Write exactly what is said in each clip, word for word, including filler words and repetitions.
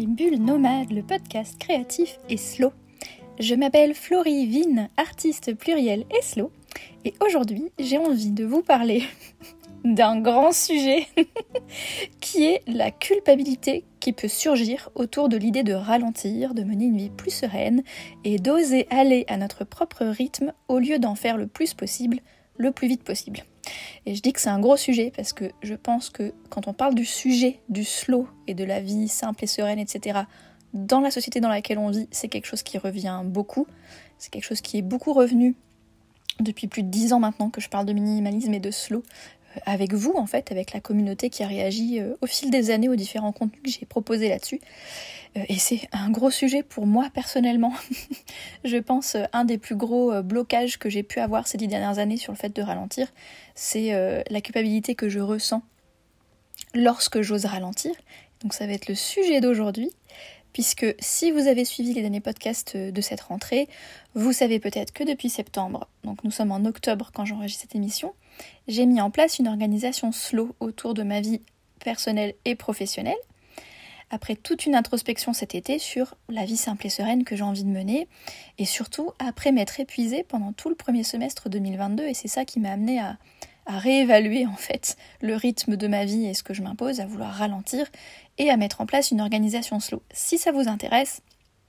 Bulle Nomade, le podcast créatif et slow. Je m'appelle Florie Vine, artiste pluriel et slow, et aujourd'hui j'ai envie de vous parler d'un grand sujet qui est la culpabilité qui peut surgir autour de l'idée de ralentir, de mener une vie plus sereine et d'oser aller à notre propre rythme au lieu d'en faire le plus possible, le plus vite possible. Et je dis que c'est un gros sujet parce que je pense que quand on parle du sujet, du slow et de la vie simple et sereine, et cetera, dans la société dans laquelle on vit, c'est quelque chose qui revient beaucoup. C'est quelque chose qui est beaucoup revenu depuis plus de dix ans maintenant que je parle de minimalisme et de slow euh, avec vous en fait, avec la communauté qui a réagi euh, au fil des années aux différents contenus que j'ai proposés là-dessus. Euh, et c'est un gros sujet pour moi personnellement. Je pense euh, un des plus gros euh, blocages que j'ai pu avoir ces dix dernières années sur le fait de ralentir, c'est euh, la culpabilité que je ressens lorsque j'ose ralentir. Donc ça va être le sujet d'aujourd'hui. Puisque si vous avez suivi les derniers podcasts de cette rentrée, vous savez peut-être que depuis septembre, donc nous sommes en octobre quand j'enregistre cette émission, j'ai mis en place une organisation slow autour de ma vie personnelle et professionnelle. Après toute une introspection cet été sur la vie simple et sereine que j'ai envie de mener, et surtout après m'être épuisée pendant tout le premier semestre deux mille vingt-deux, et c'est ça qui m'a amenée à... à réévaluer en fait le rythme de ma vie et ce que je m'impose, à vouloir ralentir et à mettre en place une organisation slow. Si ça vous intéresse,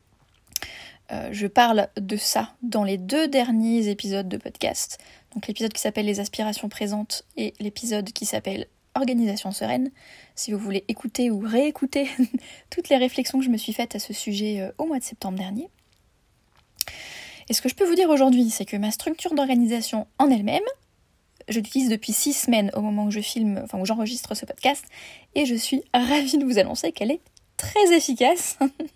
euh, je parle de ça dans les deux derniers épisodes de podcast. Donc l'épisode qui s'appelle Les aspirations présentes et l'épisode qui s'appelle Organisation sereine. Si vous voulez écouter ou réécouter toutes les réflexions que je me suis faites à ce sujet euh, au mois de septembre dernier. Et ce que je peux vous dire aujourd'hui, c'est que ma structure d'organisation en elle-même, je l'utilise depuis six semaines au moment où je filme, enfin où j'enregistre ce podcast, et je suis ravie de vous annoncer qu'elle est très efficace.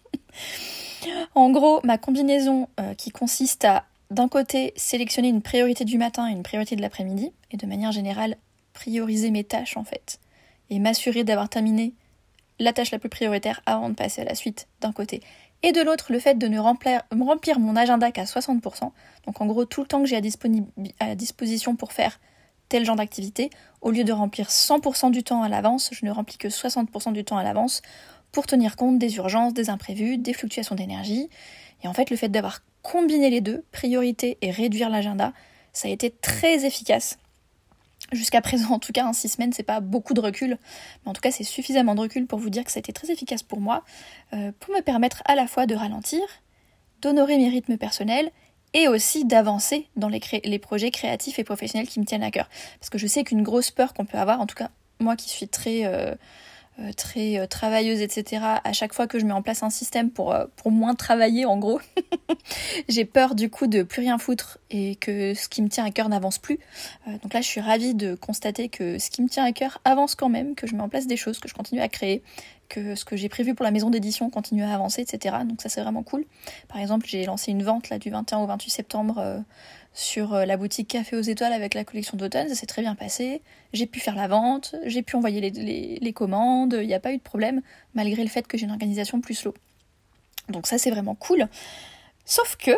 En gros, ma combinaison euh, qui consiste à, d'un côté, sélectionner une priorité du matin et une priorité de l'après-midi, et de manière générale, prioriser mes tâches en fait, et m'assurer d'avoir terminé la tâche la plus prioritaire avant de passer à la suite, d'un côté. Et de l'autre, le fait de ne remplir, remplir mon agenda qu'à soixante pour cent, donc en gros tout le temps que j'ai à, disponi- à disposition pour faire tel genre d'activité, au lieu de remplir cent pour cent du temps à l'avance, je ne remplis que soixante pour cent du temps à l'avance pour tenir compte des urgences, des imprévus, des fluctuations d'énergie. Et en fait, le fait d'avoir combiné les deux, priorité et réduire l'agenda, ça a été très efficace. Jusqu'à présent, en tout cas, en six semaines, c'est pas beaucoup de recul, mais en tout cas, c'est suffisamment de recul pour vous dire que ça a été très efficace pour moi, euh, pour me permettre à la fois de ralentir, d'honorer mes rythmes personnels, et aussi d'avancer dans les, cré- les projets créatifs et professionnels qui me tiennent à cœur. Parce que je sais qu'une grosse peur qu'on peut avoir, en tout cas moi qui suis très, euh, euh, très euh, travailleuse, et cetera, à chaque fois que je mets en place un système pour, euh, pour moins travailler en gros, j'ai peur du coup de plus rien foutre et que ce qui me tient à cœur n'avance plus. Euh, donc là je suis ravie de constater que ce qui me tient à cœur avance quand même, que je mets en place des choses, que je continue à créer, que ce que j'ai prévu pour la maison d'édition continue à avancer, et cetera. Donc ça c'est vraiment cool. Par exemple, j'ai lancé une vente là du vingt et un au vingt-huit septembre euh, sur euh, la boutique Café aux Étoiles avec la collection d'automne, ça s'est très bien passé. J'ai pu faire la vente, j'ai pu envoyer les, les, les commandes, il n'y a pas eu de problème, malgré le fait que j'ai une organisation plus slow. Donc ça c'est vraiment cool. Sauf que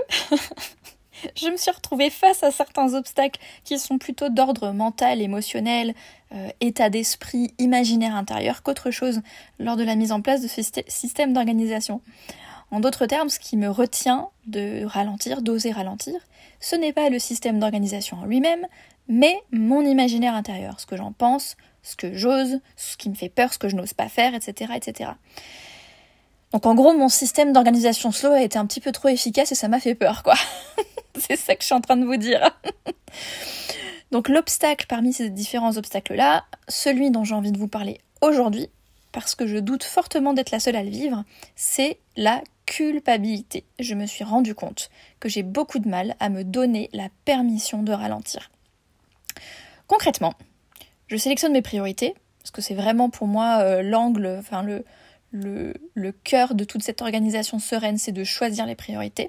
je me suis retrouvée face à certains obstacles qui sont plutôt d'ordre mental, émotionnel, euh, état d'esprit, imaginaire intérieur qu'autre chose lors de la mise en place de ce système d'organisation. En d'autres termes, ce qui me retient de ralentir, d'oser ralentir, ce n'est pas le système d'organisation en lui-même, mais mon imaginaire intérieur, ce que j'en pense, ce que j'ose, ce qui me fait peur, ce que je n'ose pas faire, et cetera, et cetera. Donc en gros, mon système d'organisation slow a été un petit peu trop efficace et ça m'a fait peur, quoi. C'est ça que je suis en train de vous dire. Donc l'obstacle parmi ces différents obstacles-là, celui dont j'ai envie de vous parler aujourd'hui, parce que je doute fortement d'être la seule à le vivre, c'est la culpabilité. Je me suis rendu compte que j'ai beaucoup de mal à me donner la permission de ralentir. Concrètement, je sélectionne mes priorités, parce que c'est vraiment pour moi euh, l'angle, enfin le, le, le cœur de toute cette organisation sereine, c'est de choisir les priorités.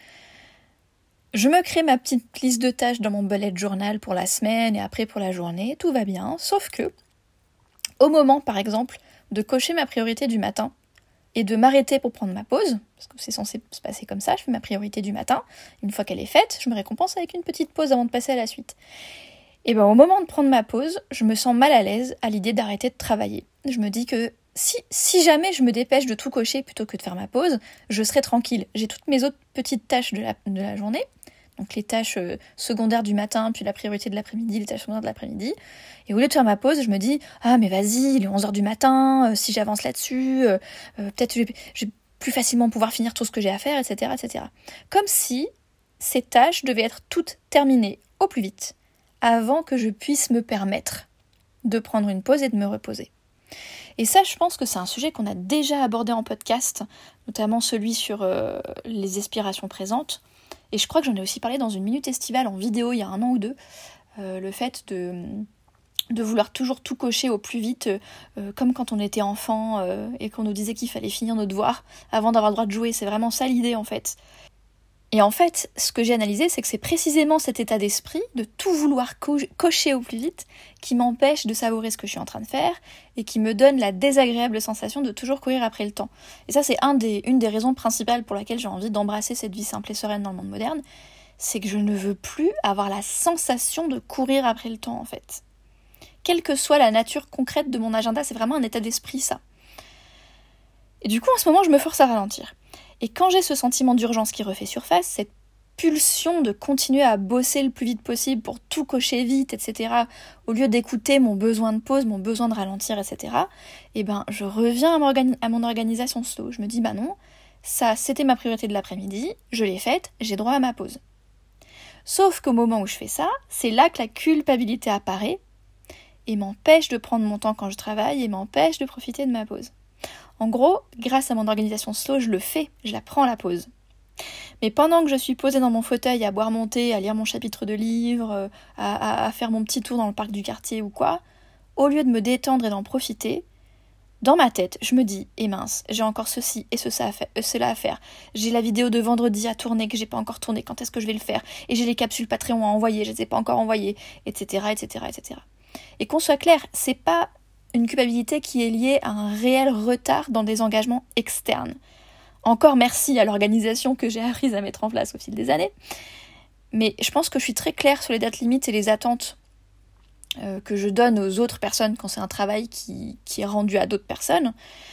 Je me crée ma petite liste de tâches dans mon bullet journal pour la semaine et après pour la journée, tout va bien, sauf que au moment, par exemple, de cocher ma priorité du matin et de m'arrêter pour prendre ma pause, parce que c'est censé se passer comme ça, je fais ma priorité du matin, une fois qu'elle est faite, je me récompense avec une petite pause avant de passer à la suite. Et bien au moment de prendre ma pause, je me sens mal à l'aise à l'idée d'arrêter de travailler. Je me dis que si, si jamais je me dépêche de tout cocher plutôt que de faire ma pause, je serai tranquille. J'ai toutes mes autres petites tâches de la, de la journée, donc les tâches euh, secondaires du matin, puis la priorité de l'après-midi, les tâches secondaires de l'après-midi. Et au lieu de faire ma pause, je me dis « Ah mais vas-y, il est onze heures du matin, euh, si j'avance là-dessus, euh, euh, peut-être je vais, je vais plus facilement pouvoir finir tout ce que j'ai à faire, et cetera et cetera » Comme si ces tâches devaient être toutes terminées au plus vite, avant que je puisse me permettre de prendre une pause et de me reposer. Et ça, je pense que c'est un sujet qu'on a déjà abordé en podcast, notamment celui sur euh, les aspirations présentes. Et je crois que j'en ai aussi parlé dans une minute estivale en vidéo il y a un an ou deux. Euh, le fait de, de vouloir toujours tout cocher au plus vite, euh, comme quand on était enfant euh, et qu'on nous disait qu'il fallait finir nos devoirs avant d'avoir le droit de jouer. C'est vraiment ça l'idée en fait. Et en fait, ce que j'ai analysé, c'est que c'est précisément cet état d'esprit de tout vouloir co- cocher au plus vite qui m'empêche de savourer ce que je suis en train de faire et qui me donne la désagréable sensation de toujours courir après le temps. Et ça, c'est un des, une des raisons principales pour laquelle j'ai envie d'embrasser cette vie simple et sereine dans le monde moderne, c'est que je ne veux plus avoir la sensation de courir après le temps, en fait. Quelle que soit la nature concrète de mon agenda, c'est vraiment un état d'esprit, ça. Et du coup, en ce moment, je me force à ralentir. Et quand j'ai ce sentiment d'urgence qui refait surface, cette pulsion de continuer à bosser le plus vite possible pour tout cocher vite, et cetera, au lieu d'écouter mon besoin de pause, mon besoin de ralentir, et cetera, eh ben, je reviens à mon, organi- à mon organisation slow. Je me dis, bah non, ça, c'était ma priorité de l'après-midi, je l'ai faite, j'ai droit à ma pause. Sauf qu'au moment où je fais ça, c'est là que la culpabilité apparaît et m'empêche de prendre mon temps quand je travaille et m'empêche de profiter de ma pause. En gros, grâce à mon organisation slow, je le fais, je la prends la pause. Mais pendant que je suis posée dans mon fauteuil à boire mon thé, à lire mon chapitre de livre, à, à, à faire mon petit tour dans le parc du quartier ou quoi, au lieu de me détendre et d'en profiter, dans ma tête, je me dis, eh mince, j'ai encore ceci et ce, ça à faire, euh, cela à faire. J'ai la vidéo de vendredi à tourner que j'ai pas encore tournée, quand est-ce que je vais le faire? Et j'ai les capsules Patreon à envoyer, je les ai pas encore envoyées, et cetera, et cetera, et cetera. Et qu'on soit clair, c'est pas une culpabilité qui est liée à un réel retard dans des engagements externes. Encore merci à l'organisation que j'ai apprise à mettre en place au fil des années. Mais je pense que je suis très claire sur les dates limites et les attentes euh, que je donne aux autres personnes quand c'est un travail qui, qui est rendu à d'autres personnes,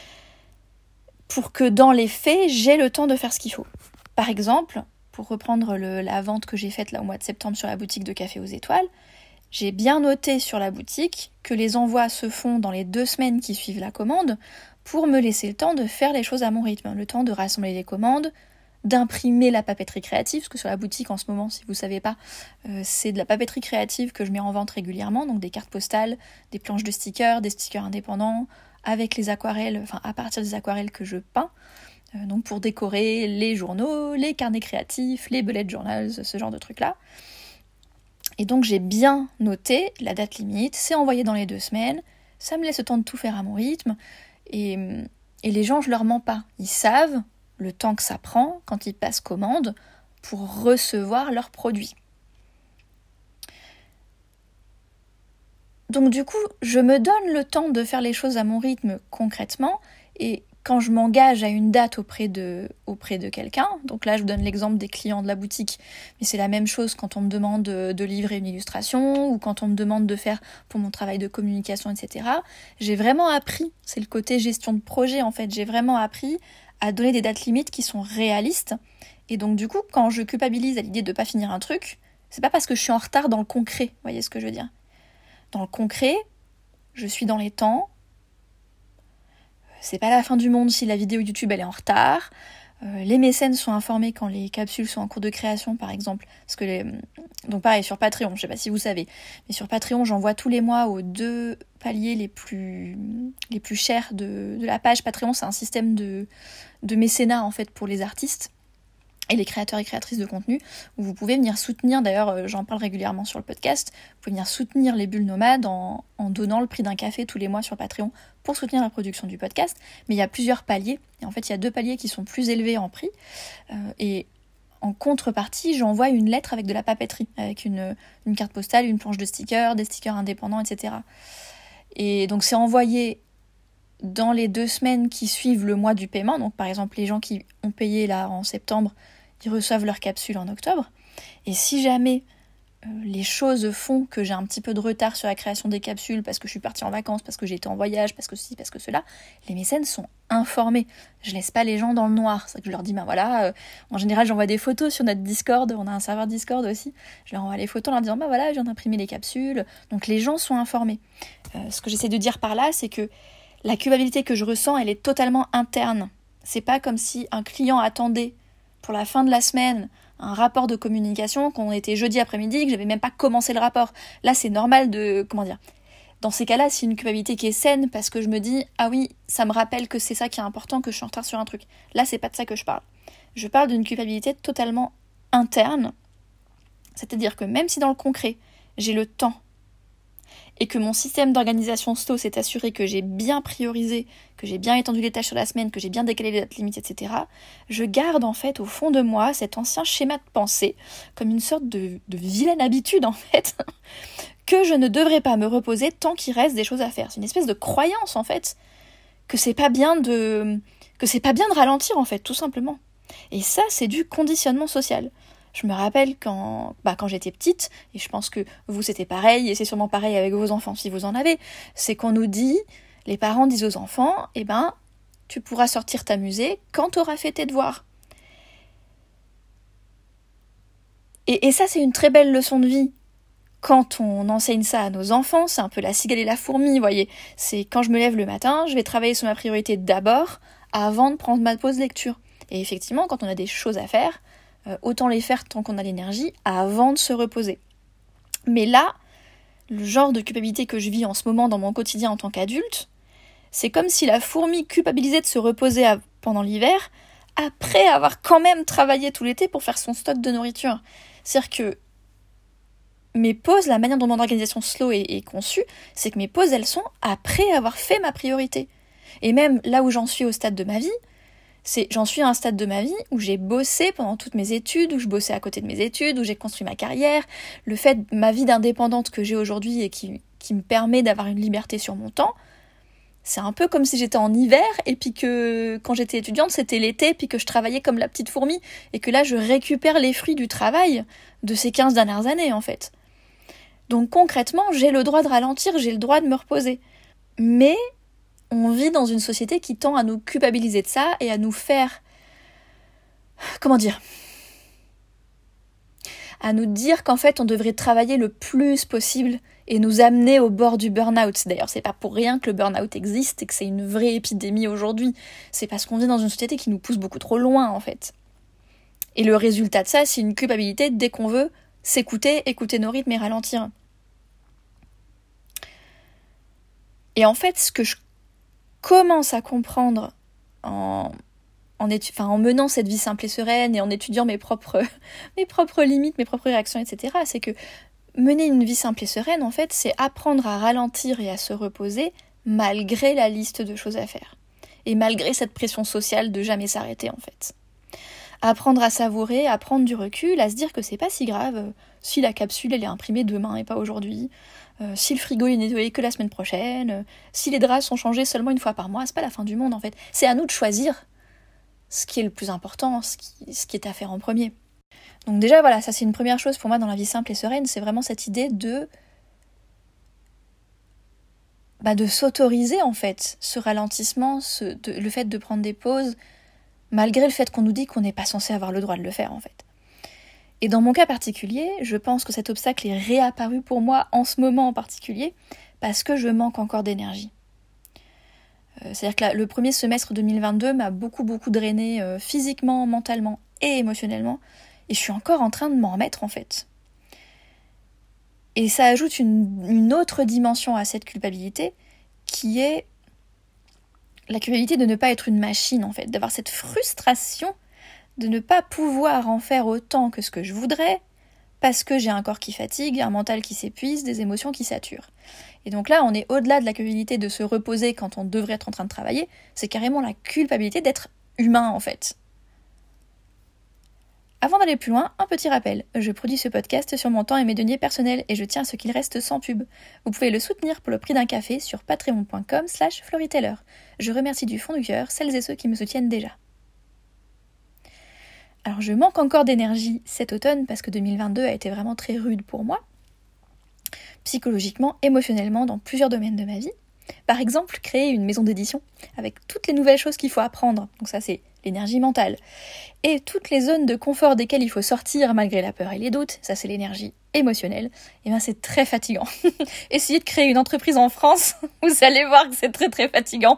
pour que dans les faits, j'ai le temps de faire ce qu'il faut. Par exemple, pour reprendre le, la vente que j'ai faite là au mois de septembre sur la boutique de Café aux Étoiles, j'ai bien noté sur la boutique que les envois se font dans les deux semaines qui suivent la commande pour me laisser le temps de faire les choses à mon rythme, le temps de rassembler les commandes, d'imprimer la papeterie créative, parce que sur la boutique en ce moment, si vous ne savez pas, euh, c'est de la papeterie créative que je mets en vente régulièrement, donc des cartes postales, des planches de stickers, des stickers indépendants, avec les aquarelles, enfin à partir des aquarelles que je peins, euh, donc pour décorer les journaux, les carnets créatifs, les bullet journals, ce genre de trucs-là. Et donc j'ai bien noté la date limite, c'est envoyé dans les deux semaines, ça me laisse le temps de tout faire à mon rythme, et, et les gens, je leur mens pas. Ils savent le temps que ça prend quand ils passent commande pour recevoir leurs produits. Donc du coup, je me donne le temps de faire les choses à mon rythme concrètement, et quand je m'engage à une date auprès de, auprès de quelqu'un, donc là je vous donne l'exemple des clients de la boutique, mais c'est la même chose quand on me demande de, de livrer une illustration ou quand on me demande de faire pour mon travail de communication, et cetera. J'ai vraiment appris, c'est le côté gestion de projet en fait, j'ai vraiment appris à donner des dates limites qui sont réalistes. Et donc du coup, quand je culpabilise à l'idée de ne pas finir un truc, c'est pas parce que je suis en retard dans le concret, vous voyez ce que je veux dire? Dans le concret, je suis dans les temps. C'est pas la fin du monde si la vidéo YouTube elle est en retard. Euh, les mécènes sont informés quand les capsules sont en cours de création, par exemple. Parce que les... Donc pareil, sur Patreon, je sais pas si vous savez, mais sur Patreon, j'envoie tous les mois aux deux paliers les plus, les plus chers de... de la page. Patreon, c'est un système de... de mécénat en fait pour les artistes et les créateurs et créatrices de contenu, où vous pouvez venir soutenir, d'ailleurs euh, j'en parle régulièrement sur le podcast, vous pouvez venir soutenir les bulles nomades en, en donnant le prix d'un café tous les mois sur Patreon pour soutenir la production du podcast, mais il y a plusieurs paliers, et en fait il y a deux paliers qui sont plus élevés en prix, euh, et en contrepartie j'envoie une lettre avec de la papeterie, avec une, une carte postale, une planche de stickers, des stickers indépendants, et cetera. Et donc c'est envoyé dans les deux semaines qui suivent le mois du paiement, donc par exemple les gens qui ont payé là en septembre, ils reçoivent leur capsule en octobre. Et si jamais euh, les choses font que j'ai un petit peu de retard sur la création des capsules parce que je suis partie en vacances, parce que j'ai été en voyage, parce que ceci, parce que cela, les mécènes sont informés. Je laisse pas les gens dans le noir. C'est que je leur dis, ben voilà, euh, en général j'envoie des photos sur notre Discord, on a un serveur Discord aussi, je leur envoie les photos en leur disant, ben voilà, je viens d'imprimer les capsules, donc les gens sont informés. Euh, ce que j'essaie de dire par là, c'est que la culpabilité que je ressens, elle est totalement interne. C'est pas comme si un client attendait pour la fin de la semaine un rapport de communication, qu'on était jeudi après-midi, que j'avais même pas commencé le rapport. Là, c'est normal de... Comment dire ? Dans ces cas-là, c'est une culpabilité qui est saine parce que je me dis « Ah oui, ça me rappelle que c'est ça qui est important, que je suis en retard sur un truc. » Là, c'est pas de ça que je parle. Je parle d'une culpabilité totalement interne. C'est-à-dire que même si dans le concret, j'ai le temps et que mon système d'organisation slow s'est assuré que j'ai bien priorisé, que j'ai bien étendu les tâches sur la semaine, que j'ai bien décalé les dates limites, et cetera, je garde en fait au fond de moi cet ancien schéma de pensée, comme une sorte de, de vilaine habitude en fait, que je ne devrais pas me reposer tant qu'il reste des choses à faire. C'est une espèce de croyance en fait, que c'est pas bien de, que c'est pas bien de ralentir en fait, tout simplement. Et ça, c'est du conditionnement social. Je me rappelle quand, bah, quand j'étais petite, et je pense que vous c'était pareil, et c'est sûrement pareil avec vos enfants si vous en avez, c'est qu'on nous dit, les parents disent aux enfants, eh ben, tu pourras sortir t'amuser quand tu auras fait tes devoirs. Et, et ça, c'est une très belle leçon de vie. Quand on enseigne ça à nos enfants, c'est un peu la cigale et la fourmi, vous voyez. C'est quand je me lève le matin, je vais travailler sur ma priorité d'abord, avant de prendre ma pause lecture. Et effectivement, quand on a des choses à faire, Euh, autant les faire tant qu'on a l'énergie avant de se reposer. Mais là, le genre de culpabilité que je vis en ce moment dans mon quotidien en tant qu'adulte, c'est comme si la fourmi culpabilisait de se reposer à, pendant l'hiver, après avoir quand même travaillé tout l'été pour faire son stock de nourriture. C'est-à-dire que mes pauses, la manière dont mon organisation slow est, est conçue, c'est que mes pauses, elles sont après avoir fait ma priorité. Et même là où j'en suis au stade de ma vie, C'est, j'en suis à un stade de ma vie où j'ai bossé pendant toutes mes études, où je bossais à côté de mes études, où j'ai construit ma carrière. Le fait, ma vie d'indépendante que j'ai aujourd'hui et qui, qui me permet d'avoir une liberté sur mon temps, c'est un peu comme si j'étais en hiver et puis que quand j'étais étudiante, c'était l'été, puis que je travaillais comme la petite fourmi et que là, je récupère les fruits du travail de ces quinze dernières années, en fait. Donc concrètement, j'ai le droit de ralentir, j'ai le droit de me reposer. Mais on vit dans une société qui tend à nous culpabiliser de ça et à nous faire... Comment dire ? À nous dire qu'en fait, on devrait travailler le plus possible et nous amener au bord du burn-out. D'ailleurs, c'est pas pour rien que le burn-out existe et que c'est une vraie épidémie aujourd'hui. C'est parce qu'on vit dans une société qui nous pousse beaucoup trop loin, en fait. Et le résultat de ça, c'est une culpabilité dès qu'on veut s'écouter, écouter nos rythmes et ralentir. Et en fait, ce que je commence à comprendre en, en, étu- enfin, en menant cette vie simple et sereine et en étudiant mes propres, mes propres limites, mes propres réactions, et cetera, c'est que mener une vie simple et sereine, en fait, c'est apprendre à ralentir et à se reposer malgré la liste de choses à faire. Et malgré cette pression sociale de jamais s'arrêter, en fait. Apprendre à savourer, à prendre du recul, à se dire que c'est pas si grave euh, si la capsule elle est imprimée demain et pas aujourd'hui, euh, si le frigo est nettoyé que la semaine prochaine, euh, si les draps sont changés seulement une fois par mois, c'est pas la fin du monde en fait. C'est à nous de choisir ce qui est le plus important, ce qui, ce qui est à faire en premier. Donc déjà voilà, ça c'est une première chose pour moi dans la vie simple et sereine, c'est vraiment cette idée de bah, de s'autoriser en fait ce ralentissement, ce, de, le fait de prendre des pauses, malgré le fait qu'on nous dit qu'on n'est pas censé avoir le droit de le faire en fait. Et dans mon cas particulier, je pense que cet obstacle est réapparu pour moi en ce moment en particulier, parce que je manque encore d'énergie. Euh, c'est-à-dire que la, le premier semestre deux mille vingt-deux m'a beaucoup beaucoup drainé euh, physiquement, mentalement et émotionnellement, et je suis encore en train de m'en remettre en fait. Et ça ajoute une, une autre dimension à cette culpabilité, qui est la culpabilité de ne pas être une machine en fait, d'avoir cette frustration de ne pas pouvoir en faire autant que ce que je voudrais, parce que j'ai un corps qui fatigue, un mental qui s'épuise, des émotions qui saturent. Et donc là, on est au-delà de la culpabilité de se reposer quand on devrait être en train de travailler, c'est carrément la culpabilité d'être humain en fait. Avant d'aller plus loin, un petit rappel. Je produis ce podcast sur mon temps et mes deniers personnels et je tiens à ce qu'il reste sans pub. Vous pouvez le soutenir pour le prix d'un café sur patreon point com slash floriteller. Je remercie du fond du cœur celles et ceux qui me soutiennent déjà. Alors je manque encore d'énergie cet automne parce que deux mille vingt-deux a été vraiment très rude pour moi, psychologiquement, émotionnellement, dans plusieurs domaines de ma vie. Par exemple, créer une maison d'édition avec toutes les nouvelles choses qu'il faut apprendre. Donc ça, c'est l'énergie mentale. Et toutes les zones de confort desquelles il faut sortir malgré la peur et les doutes. Ça, c'est l'énergie émotionnelle. Et bien, c'est très fatigant. Essayez de créer une entreprise en France, vous allez voir que c'est très très fatigant.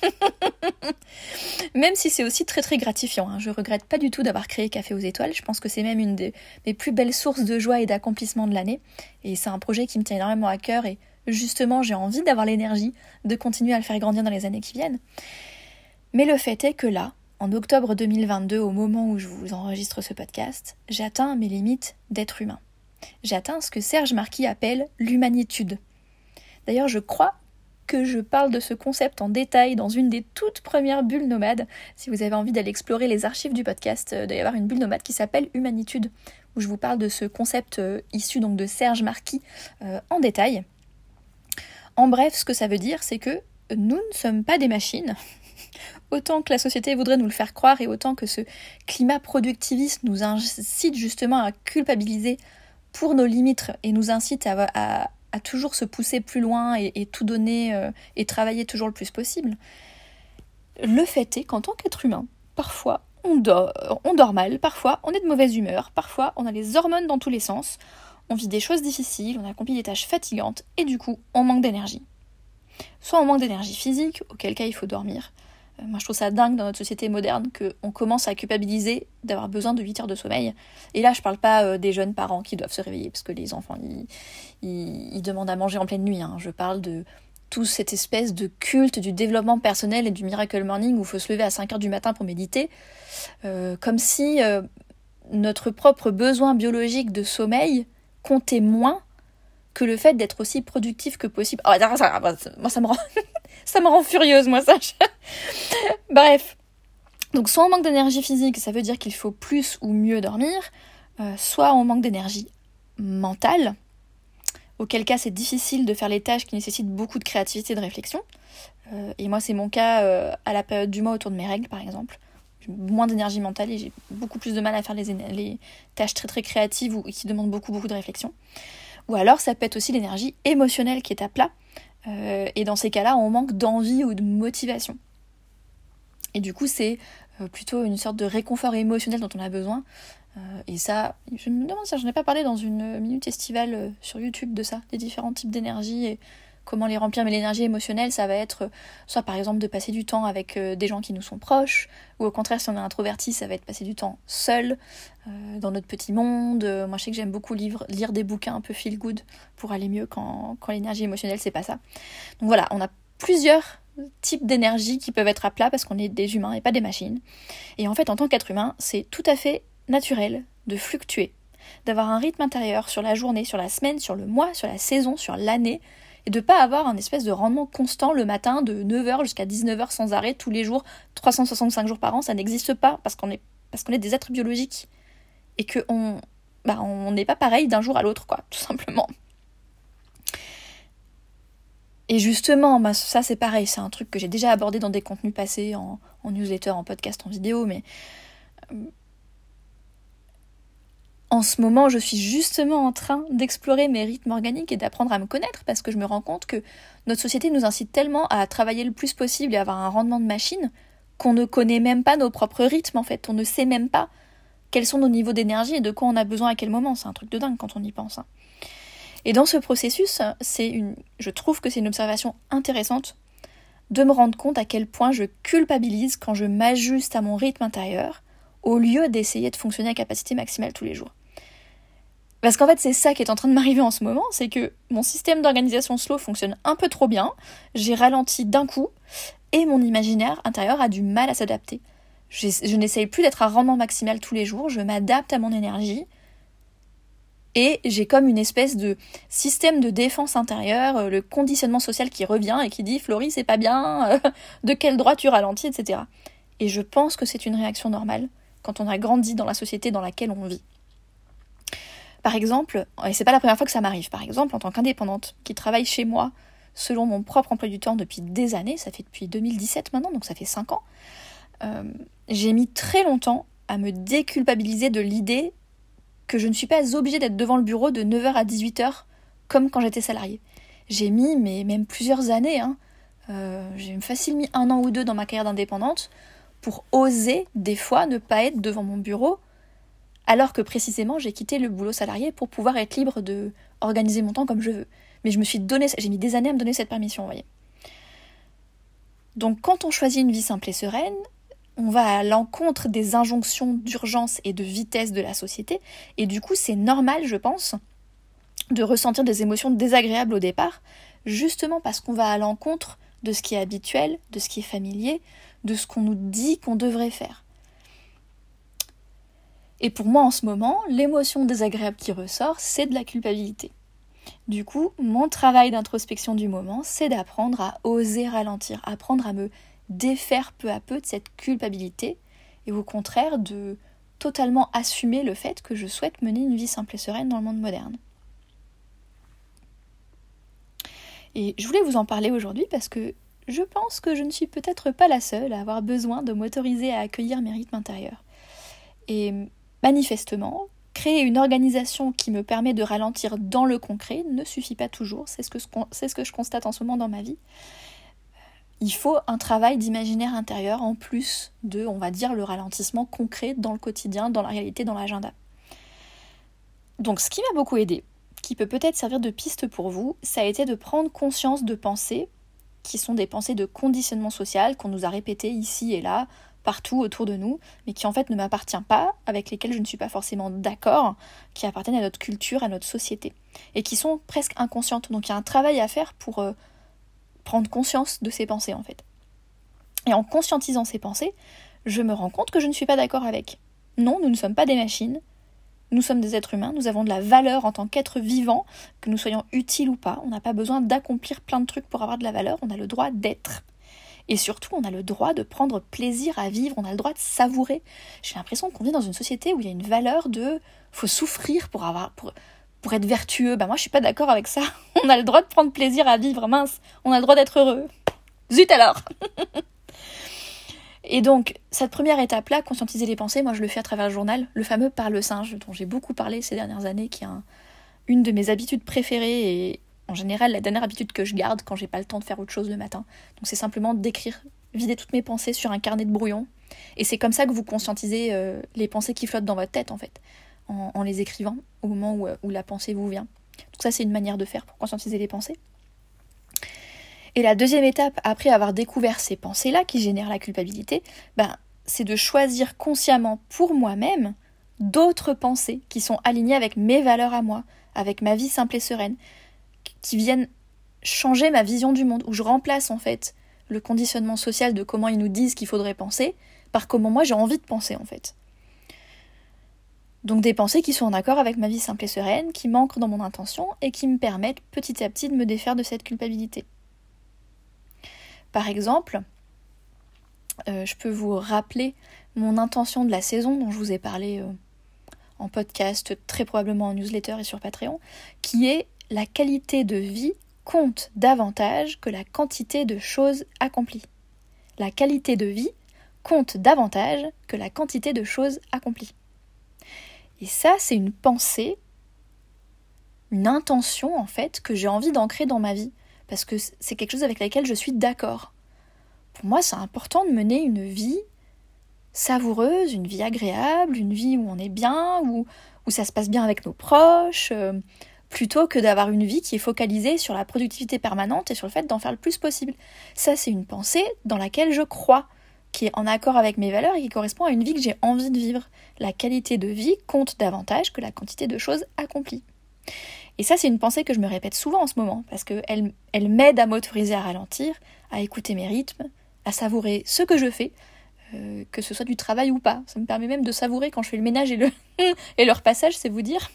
Même si c'est aussi très très gratifiant. Hein. Je regrette pas du tout d'avoir créé Café aux étoiles. Je pense que c'est même une des mes plus belles sources de joie et d'accomplissement de l'année. Et c'est un projet qui me tient énormément à cœur et justement, j'ai envie d'avoir l'énergie de continuer à le faire grandir dans les années qui viennent. Mais le fait est que là, en octobre deux mille vingt-deux, au moment où je vous enregistre ce podcast, j'atteins mes limites d'être humain. J'atteins ce que Serge Marquis appelle l'humanitude. D'ailleurs, je crois que je parle de ce concept en détail dans une des toutes premières bulles nomades. Si vous avez envie d'aller explorer les archives du podcast, il doit y avoir une bulle nomade qui s'appelle Humanitude, où je vous parle de ce concept euh, issu donc de Serge Marquis euh, en détail. En bref, ce que ça veut dire, c'est que nous ne sommes pas des machines. Autant que la société voudrait nous le faire croire et autant que ce climat productiviste nous incite justement à culpabiliser pour nos limites et nous incite à, à, à toujours se pousser plus loin et, et tout donner euh, et travailler toujours le plus possible. Le fait est qu'en tant qu'être humain, parfois on dort, on dort mal, parfois on est de mauvaise humeur, parfois on a les hormones dans tous les sens, on vit des choses difficiles, on accomplit des tâches fatigantes et du coup on manque d'énergie. Soit on manque d'énergie physique, auquel cas il faut dormir. Euh, moi je trouve ça dingue dans notre société moderne qu'on commence à culpabiliser d'avoir besoin de huit heures de sommeil. Et là je parle pas euh, des jeunes parents qui doivent se réveiller parce que les enfants ils, ils, ils demandent à manger en pleine nuit. Hein. Je parle de toute cette espèce de culte du développement personnel et du miracle morning où il faut se lever à cinq heures du matin pour méditer. Euh, comme si euh, notre propre besoin biologique de sommeil comptait moins que le fait d'être aussi productif que possible. Oh, ça, ça, moi, ça me rend, ça me rend furieuse, moi, ça. Bref. Donc, soit on manque d'énergie physique, ça veut dire qu'il faut plus ou mieux dormir, euh, soit on manque d'énergie mentale, auquel cas c'est difficile de faire les tâches qui nécessitent beaucoup de créativité et de réflexion. Euh, et moi, c'est mon cas euh, à la période du mois autour de mes règles, par exemple. J'ai moins d'énergie mentale et j'ai beaucoup plus de mal à faire les, les tâches très très créatives ou qui demandent beaucoup beaucoup de réflexion. Ou alors ça peut être aussi l'énergie émotionnelle qui est à plat. Euh, et dans ces cas-là, on manque d'envie ou de motivation. Et du coup, c'est euh, plutôt une sorte de réconfort émotionnel dont on a besoin. Euh, et ça, je me demande si j'en ai pas parlé dans une minute estivale euh, sur YouTube de ça, des différents types d'énergie et comment les remplir. Mais l'énergie émotionnelle, ça va être euh, soit par exemple de passer du temps avec euh, des gens qui nous sont proches, ou au contraire, si on est introverti, ça va être passer du temps seul, euh, dans notre petit monde. Euh, moi, je sais que j'aime beaucoup lire, lire des bouquins un peu feel good pour aller mieux quand, quand l'énergie émotionnelle, c'est pas ça. Donc voilà, on a plusieurs types d'énergie qui peuvent être à plat parce qu'on est des humains et pas des machines. Et en fait, en tant qu'être humain, c'est tout à fait naturel de fluctuer, d'avoir un rythme intérieur sur la journée, sur la semaine, sur le mois, sur la saison, sur l'année, et de ne pas avoir un espèce de rendement constant le matin de neuf heures jusqu'à dix-neuf heures sans arrêt tous les jours, trois cent soixante-cinq jours par an. Ça n'existe pas parce qu'on est, parce qu'on est des êtres biologiques et qu'on bah, on n'est pas pareil d'un jour à l'autre, quoi, tout simplement. Et justement, bah, ça c'est pareil, c'est un truc que j'ai déjà abordé dans des contenus passés, en, en newsletter, en podcast, en vidéo, mais euh, en ce moment, je suis justement en train d'explorer mes rythmes organiques et d'apprendre à me connaître parce que je me rends compte que notre société nous incite tellement à travailler le plus possible et avoir un rendement de machine qu'on ne connaît même pas nos propres rythmes en fait. On ne sait même pas quels sont nos niveaux d'énergie et de quoi on a besoin à quel moment. C'est un truc de dingue quand on y pense. Hein. Et dans ce processus, c'est une, je trouve que c'est une observation intéressante de me rendre compte à quel point je culpabilise quand je m'ajuste à mon rythme intérieur au lieu d'essayer de fonctionner à capacité maximale tous les jours. Parce qu'en fait, c'est ça qui est en train de m'arriver en ce moment, c'est que mon système d'organisation slow fonctionne un peu trop bien, j'ai ralenti d'un coup, et mon imaginaire intérieur a du mal à s'adapter. Je, je n'essaye plus d'être à rendement maximal tous les jours, je m'adapte à mon énergie, et j'ai comme une espèce de système de défense intérieure, le conditionnement social qui revient et qui dit « Florie, c'est pas bien, euh, de quel droit tu ralentis, et cetera » Et je pense que c'est une réaction normale quand on a grandi dans la société dans laquelle on vit. Par exemple, et c'est pas la première fois que ça m'arrive, par exemple, en tant qu'indépendante, qui travaille chez moi, selon mon propre emploi du temps depuis des années, ça fait depuis deux mille dix-sept maintenant, donc ça fait cinq ans, euh, j'ai mis très longtemps à me déculpabiliser de l'idée que je ne suis pas obligée d'être devant le bureau de neuf heures à dix-huit heures comme quand j'étais salariée. J'ai mis, mais même plusieurs années, hein, euh, j'ai facile mis un an ou deux dans ma carrière d'indépendante pour oser des fois ne pas être devant mon bureau, alors que précisément j'ai quitté le boulot salarié pour pouvoir être libre de organiser mon temps comme je veux. Mais je me suis donné, j'ai mis des années à me donner cette permission, vous voyez. Donc quand on choisit une vie simple et sereine, on va à l'encontre des injonctions d'urgence et de vitesse de la société, et du coup c'est normal, je pense, de ressentir des émotions désagréables au départ, justement parce qu'on va à l'encontre de ce qui est habituel, de ce qui est familier, de ce qu'on nous dit qu'on devrait faire. Et pour moi en ce moment, l'émotion désagréable qui ressort, c'est de la culpabilité. Du coup, mon travail d'introspection du moment, c'est d'apprendre à oser ralentir, apprendre à me défaire peu à peu de cette culpabilité, et au contraire de totalement assumer le fait que je souhaite mener une vie simple et sereine dans le monde moderne. Et je voulais vous en parler aujourd'hui parce que je pense que je ne suis peut-être pas la seule à avoir besoin de m'autoriser à accueillir mes rythmes intérieurs. Et manifestement, créer une organisation qui me permet de ralentir dans le concret ne suffit pas toujours, c'est ce que, c'est ce que je constate en ce moment dans ma vie. Il faut un travail d'imaginaire intérieur en plus de, on va dire, le ralentissement concret dans le quotidien, dans la réalité, dans l'agenda. Donc ce qui m'a beaucoup aidé, qui peut peut-être servir de piste pour vous, ça a été de prendre conscience de pensées qui sont des pensées de conditionnement social qu'on nous a répétées ici et là, partout autour de nous, mais qui en fait ne m'appartiennent pas, avec lesquelles je ne suis pas forcément d'accord, qui appartiennent à notre culture, à notre société, et qui sont presque inconscientes. Donc il y a un travail à faire pour euh, prendre conscience de ces pensées en fait. Et en conscientisant ces pensées, je me rends compte que je ne suis pas d'accord avec. Non, nous ne sommes pas des machines, nous sommes des êtres humains, nous avons de la valeur en tant qu'êtres vivants, que nous soyons utiles ou pas, on n'a pas besoin d'accomplir plein de trucs pour avoir de la valeur, on a le droit d'être. Et surtout, on a le droit de prendre plaisir à vivre, on a le droit de savourer. J'ai l'impression qu'on vit dans une société où il y a une valeur de « faut souffrir pour, avoir, pour, pour être vertueux ». Bah moi, je suis pas d'accord avec ça. On a le droit de prendre plaisir à vivre, mince. On a le droit d'être heureux. Zut alors. Et donc, cette première étape-là, conscientiser les pensées, moi je le fais à travers le journal, le fameux Parle-Singe, dont j'ai beaucoup parlé ces dernières années, qui est un, une de mes habitudes préférées et en général la dernière habitude que je garde quand j'ai pas le temps de faire autre chose le matin. Donc c'est simplement d'écrire, vider toutes mes pensées sur un carnet de brouillon. Et c'est comme ça que vous conscientisez euh, les pensées qui flottent dans votre tête en fait, en, en les écrivant au moment où, où la pensée vous vient. Donc ça c'est une manière de faire pour conscientiser les pensées. Et la deuxième étape, après avoir découvert ces pensées-là qui génèrent la culpabilité, ben, c'est de choisir consciemment pour moi-même d'autres pensées qui sont alignées avec mes valeurs à moi, avec ma vie simple et sereine, qui viennent changer ma vision du monde, où je remplace en fait le conditionnement social de comment ils nous disent qu'il faudrait penser, par comment moi j'ai envie de penser en fait. Donc des pensées qui sont en accord avec ma vie simple et sereine, qui m'ancrent dans mon intention et qui me permettent petit à petit de me défaire de cette culpabilité. Par exemple, euh, je peux vous rappeler mon intention de la saison dont je vous ai parlé euh, en podcast, très probablement en newsletter et sur Patreon, qui est la qualité de vie compte davantage que la quantité de choses accomplies. La qualité de vie compte davantage que la quantité de choses accomplies. Et ça, c'est une pensée, une intention en fait, que j'ai envie d'ancrer dans ma vie. Parce que c'est quelque chose avec laquelle je suis d'accord. Pour moi, c'est important de mener une vie savoureuse, une vie agréable, une vie où on est bien, où, où ça se passe bien avec nos proches, euh, plutôt que d'avoir une vie qui est focalisée sur la productivité permanente et sur le fait d'en faire le plus possible. Ça, c'est une pensée dans laquelle je crois, qui est en accord avec mes valeurs et qui correspond à une vie que j'ai envie de vivre. La qualité de vie compte davantage que la quantité de choses accomplies. Et ça, c'est une pensée que je me répète souvent en ce moment, parce qu'elle elle m'aide à m'autoriser à ralentir, à écouter mes rythmes, à savourer ce que je fais, euh, que ce soit du travail ou pas. Ça me permet même de savourer quand je fais le ménage et le, et le repassage, c'est vous dire.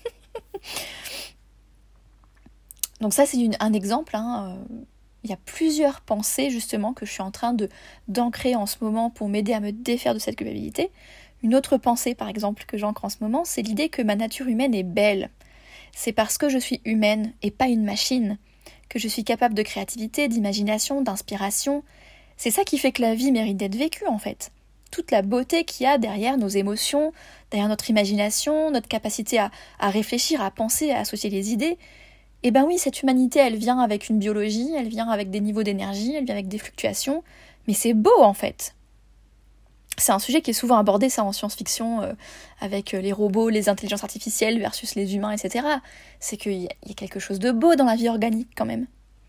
Donc ça, c'est une, un exemple. Hein. Il y a plusieurs pensées, justement, que je suis en train de, d'ancrer en ce moment pour m'aider à me défaire de cette culpabilité. Une autre pensée, par exemple, que j'ancre en ce moment, c'est l'idée que ma nature humaine est belle. C'est parce que je suis humaine et pas une machine, que je suis capable de créativité, d'imagination, d'inspiration. C'est ça qui fait que la vie mérite d'être vécue en fait. toute la beauté qu'il y a derrière nos émotions, derrière notre imagination, notre capacité à, à réfléchir, à penser, à associer les idées. Et ben oui, cette humanité, elle vient avec une biologie, elle vient avec des niveaux d'énergie, elle vient avec des fluctuations, mais c'est beau en fait. C'est un sujet qui est souvent abordé, ça, en science-fiction, euh, avec les robots, les intelligences artificielles versus les humains, et cetera. C'est qu'il y a quelque chose de beau dans la vie organique, quand même.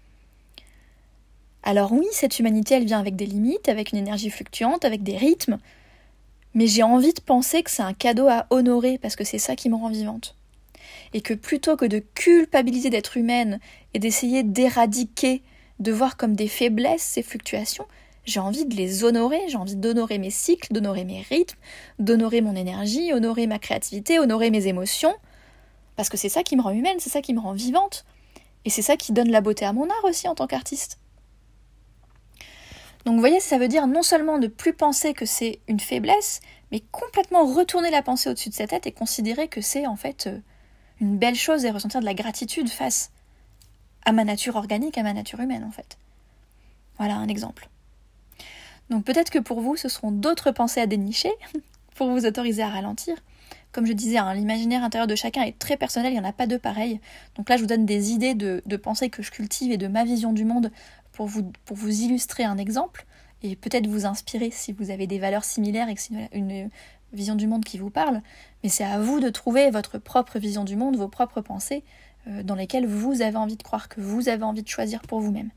Alors oui, cette humanité, elle vient avec des limites, avec une énergie fluctuante, avec des rythmes, mais j'ai envie de penser que c'est un cadeau à honorer, parce que c'est ça qui me rend vivante. Et que plutôt que de culpabiliser d'être humaine et d'essayer d'éradiquer, de voir comme des faiblesses ces fluctuations, j'ai envie de les honorer, j'ai envie d'honorer mes cycles, d'honorer mes rythmes, d'honorer mon énergie, honorer ma créativité, honorer mes émotions, parce que c'est ça qui me rend humaine, c'est ça qui me rend vivante, et c'est ça qui donne la beauté à mon art aussi en tant qu'artiste. Donc vous voyez, ça veut dire non seulement ne plus penser que c'est une faiblesse, mais complètement retourner la pensée au-dessus de sa tête et considérer que c'est en fait une belle chose et ressentir de la gratitude face à ma nature organique, à ma nature humaine en fait. Voilà un exemple. Donc peut-être que pour vous, ce seront d'autres pensées à dénicher pour vous autoriser à ralentir. Comme je disais, hein, l'imaginaire intérieur de chacun est très personnel, il n'y en a pas deux pareils. Donc là, je vous donne des idées de, de pensées que je cultive et de ma vision du monde pour vous, pour vous illustrer un exemple et peut-être vous inspirer si vous avez des valeurs similaires et que c'est une, une vision du monde qui vous parle. Mais c'est à vous de trouver votre propre vision du monde, vos propres pensées euh, dans lesquelles vous avez envie de croire, que vous avez envie de choisir pour vous-même.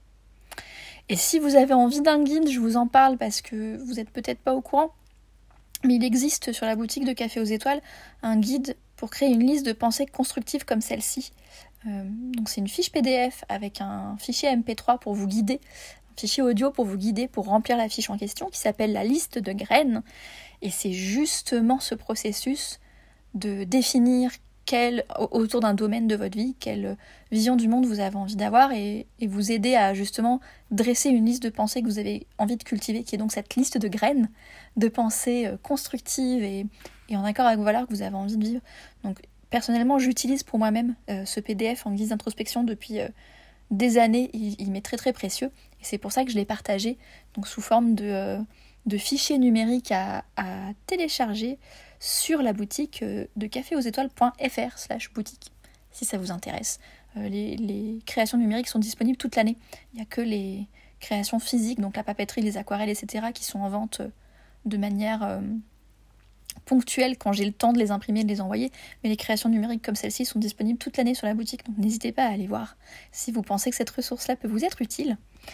Et si vous avez envie d'un guide, je vous en parle parce que vous n'êtes peut-être pas au courant, mais il existe sur la boutique de Café aux Étoiles un guide pour créer une liste de pensées constructives comme celle-ci. Euh, donc c'est une fiche P D F avec un fichier M P trois pour vous guider, un fichier audio pour vous guider pour remplir la fiche en question qui s'appelle la liste de graines. Et c'est justement ce processus de définir quel, autour d'un domaine de votre vie, quelle vision du monde vous avez envie d'avoir et, et vous aider à justement dresser une liste de pensées que vous avez envie de cultiver, qui est donc cette liste de graines de pensées constructives et, et en accord avec vos valeurs que vous avez envie de vivre. Donc personnellement, j'utilise pour moi-même euh, ce P D F en guise d'introspection depuis euh, des années, il, il m'est très très précieux et c'est pour ça que je l'ai partagé donc sous forme de, euh, de fichier numérique à, à télécharger sur la boutique de caféauxétoiles.fr slash boutique, si ça vous intéresse. Euh, les, les créations numériques sont disponibles toute l'année. Il n'y a que les créations physiques, donc la papeterie, les aquarelles, et cetera, qui sont en vente de manière euh, ponctuelle quand j'ai le temps de les imprimer et de les envoyer. Mais les créations numériques comme celle-ci sont disponibles toute l'année sur la boutique, donc n'hésitez pas à aller voir si vous pensez que cette ressource-là peut vous être utile.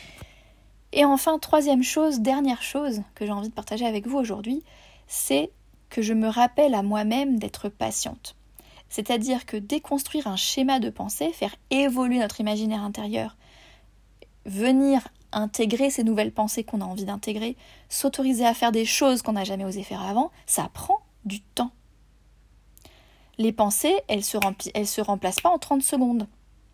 Et enfin, troisième chose, dernière chose que j'ai envie de partager avec vous aujourd'hui, c'est que je me rappelle à moi-même d'être patiente. C'est-à-dire que déconstruire un schéma de pensée, faire évoluer notre imaginaire intérieur, venir intégrer ces nouvelles pensées qu'on a envie d'intégrer, s'autoriser à faire des choses qu'on n'a jamais osé faire avant, ça prend du temps. Les pensées, elles se rempli- elles se remplacent pas en trente secondes.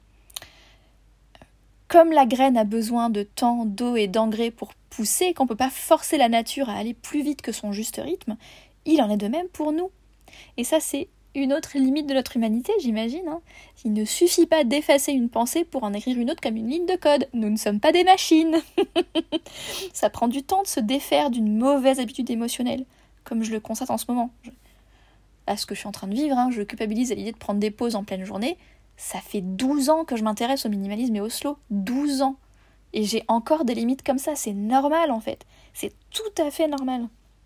Comme la graine a besoin de temps, d'eau et d'engrais pour pousser, et qu'on ne peut pas forcer la nature à aller plus vite que son juste rythme, il en est de même pour nous. Et ça, c'est une autre limite de notre humanité, j'imagine. Hein. Il ne suffit pas d'effacer une pensée pour en écrire une autre comme une ligne de code. Nous ne sommes pas des machines. Ça prend du temps de se défaire d'une mauvaise habitude émotionnelle, comme je le constate en ce moment. Je... À ce que je suis en train de vivre, hein, je culpabilise à l'idée de prendre des pauses en pleine journée. Ça fait douze ans que je m'intéresse au minimalisme et au slow. douze ans. Et j'ai encore des limites comme ça. C'est normal, en fait. C'est tout à fait normal.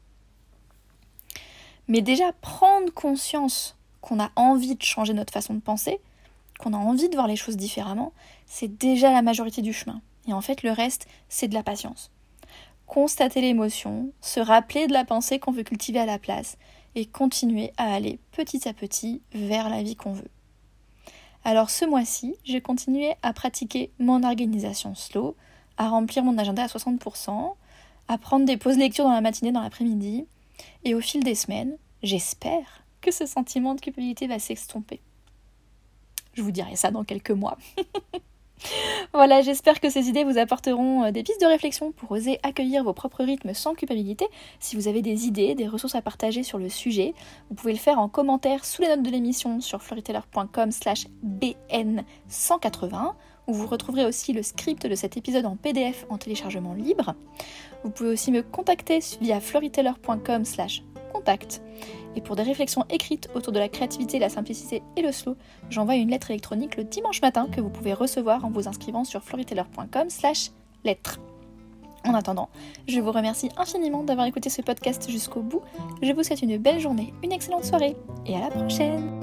Mais déjà, prendre conscience qu'on a envie de changer notre façon de penser, qu'on a envie de voir les choses différemment, c'est déjà la majorité du chemin. Et en fait, le reste, c'est de la patience. Constater l'émotion, se rappeler de la pensée qu'on veut cultiver à la place, et continuer à aller petit à petit vers la vie qu'on veut. Alors ce mois-ci, j'ai continué à pratiquer mon organisation slow, à remplir mon agenda à soixante pour cent, à prendre des pauses lecture dans la matinée, dans l'après-midi, et au fil des semaines, j'espère que ce sentiment de culpabilité va s'estomper. Je vous dirai ça dans quelques mois. Voilà, j'espère que ces idées vous apporteront des pistes de réflexion pour oser accueillir vos propres rythmes sans culpabilité. Si vous avez des idées, des ressources à partager sur le sujet, vous pouvez le faire en commentaire sous les notes de l'émission sur floriteller point com slash b n cent quatre-vingts où vous retrouverez aussi le script de cet épisode en P D F en téléchargement libre. Vous pouvez aussi me contacter via florytaylor point com slash contact. Et pour des réflexions écrites autour de la créativité, la simplicité et le slow, j'envoie une lettre électronique le dimanche matin que vous pouvez recevoir en vous inscrivant sur florytaylor point com slash lettre. En attendant, je vous remercie infiniment d'avoir écouté ce podcast jusqu'au bout. Je vous souhaite une belle journée, une excellente soirée et à la prochaine!